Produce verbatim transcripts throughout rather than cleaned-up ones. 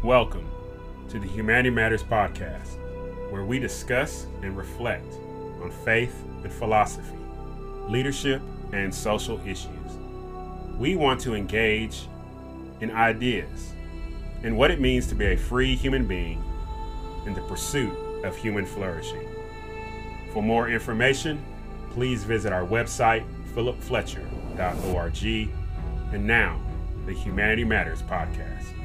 Welcome to the Humanity Matters podcast, where we discuss and reflect on faith and philosophy, leadership and social issues. We want to engage in ideas and what it means to be a free human being in the pursuit of human flourishing. For more information, please visit our website, philip fletcher dot org, and now, the Humanity Matters podcast.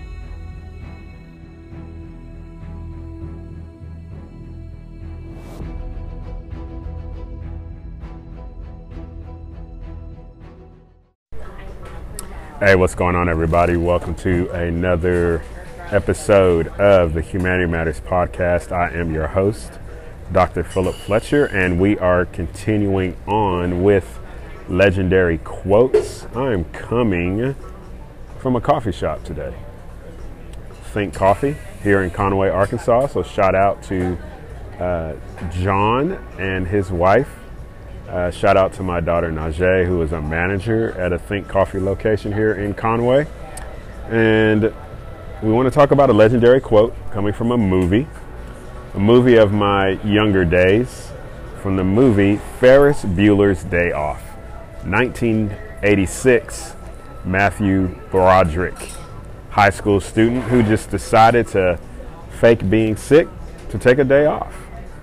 Hey, what's going on, everybody? Welcome to another episode of the Humanity Matters podcast. I am your host, Doctor Philip Fletcher, and we are continuing on with legendary quotes. I'm coming from a coffee shop today, Think Coffee, here in Conway, Arkansas. So shout out to uh, John and his wife. Uh, shout out to my daughter Najee, who is a manager at a Think Coffee location here in Conway. And we want to talk about a legendary quote coming from a movie, a movie of my younger days, from the movie Ferris Bueller's Day Off, nineteen eighty-six. Matthew Broderick, high school student who just decided to fake being sick to take a day off.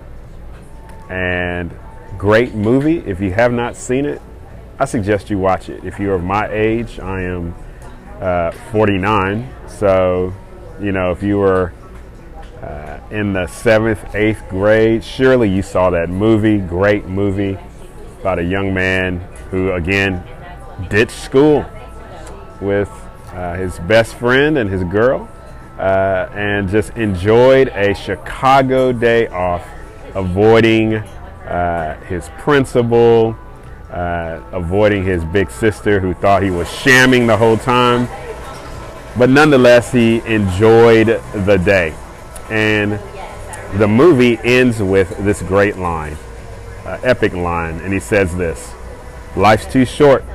And great movie. If you have not seen it, I suggest you watch it. If you're of my age, I am uh, forty-nine. So, you know, if you were uh, in the seventh, eighth grade, surely you saw that movie. Great movie about a young man who, again, ditched school with uh, his best friend and his girl uh, and just enjoyed a Chicago day off, avoiding Uh, his principal, uh, avoiding his big sister who thought he was shamming the whole time. But nonetheless, he enjoyed the day. And the movie ends with this great line, uh, epic line. And he says this: life's too short.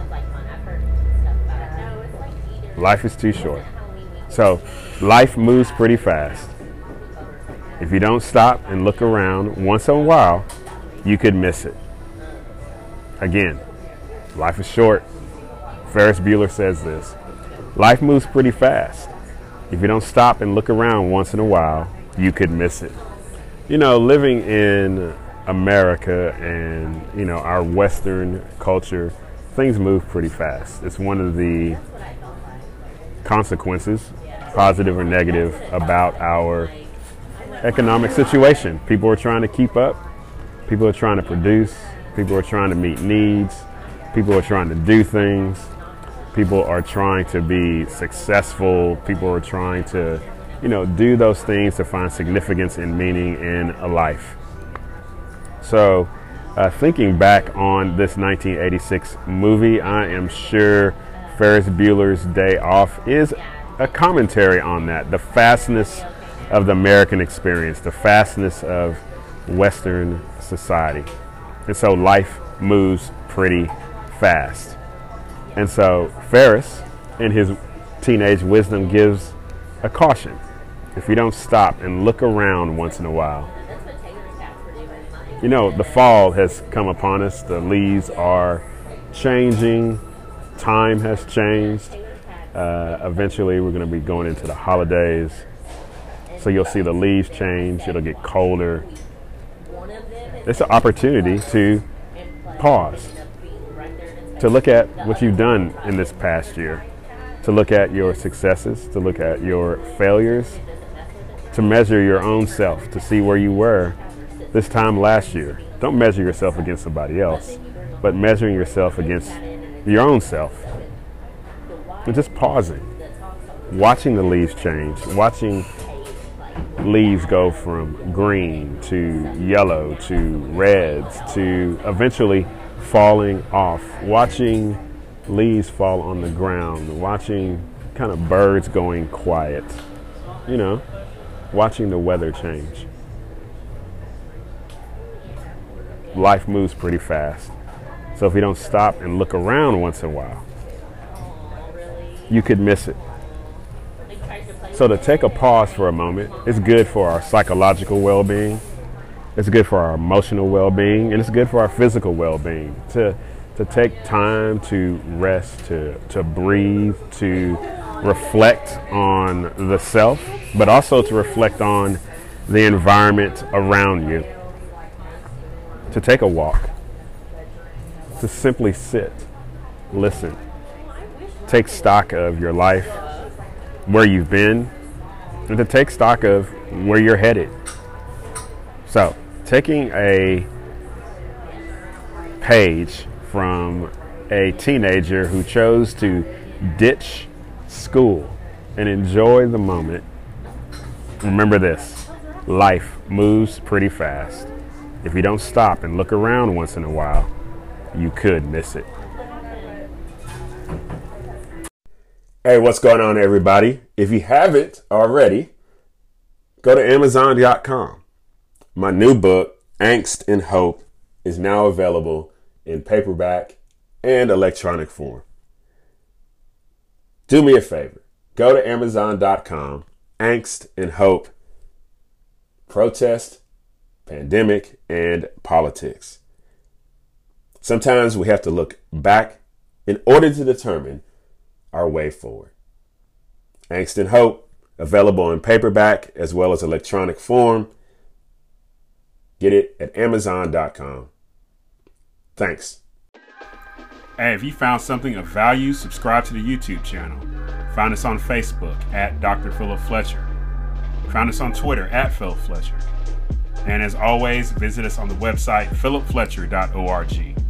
Life is too short. So life moves pretty fast. If you don't stop and look around once in a while, you could miss it. Again, life is short. Ferris Bueller says this. Life moves pretty fast. If you don't stop and look around once in a while, you could miss it. You know, living in America and, you know, our Western culture, things move pretty fast. It's one of the consequences, positive or negative, about our economic situation. People are trying to keep up. People are trying to produce. People are trying to meet needs. People are trying to do things. People are trying to be successful. People are trying to, you know, do those things to find significance and meaning in a life. So, uh, thinking back on this nineteen eighty-six movie, I am sure Ferris Bueller's Day Off is a commentary on that, the fastness of the American experience, the fastness of Western society. And so life moves pretty fast. And so Ferris, in his teenage wisdom, gives a caution. If you don't stop and look around once in a while, you know, the fall has come upon us. The leaves are changing. Time has changed. Uh, eventually, we're going to be going into the holidays. So you'll see the leaves change. It'll get colder. It's an opportunity to pause, to look at what you've done in this past year, to look at your successes, to look at your failures, to measure your own self, to see where you were this time last year. Don't measure yourself against somebody else, but measuring yourself against your own self. And just pausing, watching the leaves change, watching leaves go from green to yellow to reds to eventually falling off, watching leaves fall on the ground, watching kind of birds going quiet, you know, watching the weather change. Life moves pretty fast. So if you don't stop and look around once in a while, you could miss it. So to take a pause for a moment, it's good for our psychological well-being, it's good for our emotional well-being, and it's good for our physical well-being to to take time to rest, to to breathe, to reflect on the self, but also to reflect on the environment around you. To take a walk, to simply sit, listen, take stock of your life, where you've been, and to take stock of where you're headed. So, taking a page from a teenager who chose to ditch school and enjoy the moment, remember this: life moves pretty fast. If you don't stop and look around once in a while, you could miss it. Hey, what's going on, everybody? If you haven't already, go to Amazon dot com. My new book, Angst and Hope, is now available in paperback and electronic form. Do me a favor. Go to Amazon dot com, Angst and Hope, Protest, Pandemic, and Politics. Sometimes we have to look back in order to determine our way forward. Angst and Hope, available in paperback as well as electronic form. Get it at Amazon dot com. Thanks. Hey, if you found something of value, subscribe to the YouTube channel. Find us on Facebook at Doctor Philip Fletcher. Find us on Twitter at Phil Fletcher. And as always, visit us on the website philip fletcher dot org.